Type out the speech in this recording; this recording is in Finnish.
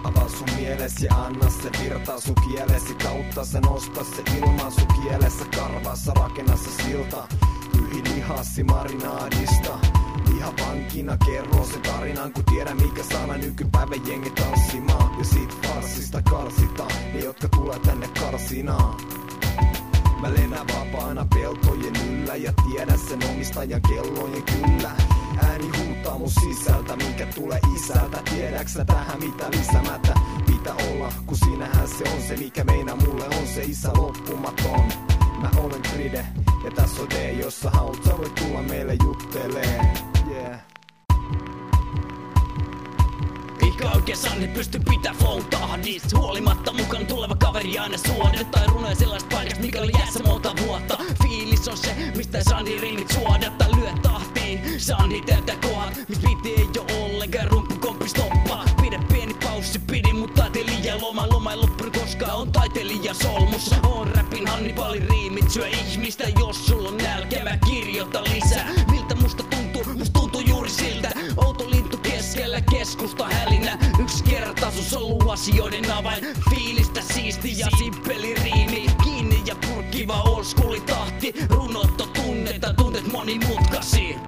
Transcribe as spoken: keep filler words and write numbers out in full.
Avaa sun mieles ja anna se virtaa sun kielesi kautta. Se nosta se ilman sun kielessä karvassa. Rakenna se silta yhi lihassi marinaadista. Lihapankina kerro se tarinan, kun tiedä mikä sana nykypäivän jengi tanssimaan. Ja siitä farsista karsitaan ne, jotka tulee tänne karsinaan. Mä lennän vapaana peltojen yllä ja tiedän sen omistajan kellojen kyllä. Ääni huutaa mun sisältä, minkä tulee isältä. Tiedäksä tähän mitä lisämättä pitää olla, kun sinähän se on se mikä meinaa mulle on se isä loppumaton. Mä olen Kride ja tässä on D, jos sä haluat, sä voit tulla meille juttelee. Yeah. Eikä oikein Sanni pysty pitää flow tahdist. Huolimatta mukaan tuleva kaveri aina suode. Tai runoja sellaista paikasta mikä oli jäässä monta vuotta. Fiilis on se mistä Sanni riimit suodatta. Lyö tahtiin Sanni täyttä kohdat mis piti ei oo ollenkaan rumpukomppi stoppaa. Pidä pieni paussi pidin mut taiteilija loma. Loma ei loppunut koskaan on taiteilija solmussa. On räpin Hannibalin riimit syö ihmistä. Jos sulla on nälkä mä kirjoitan lisää. Miltä musta tuntuu? Musta tuntuu juuri siltä. Outo lintu keskellä keskusta hälinä. Yksi kertaisuus on luosioiden avain. Fiilistä siisti ja simppeli riimi. Kiinni ja purkkiva old school tahti. Runot on tunnetta, tunteet monimutkaisia.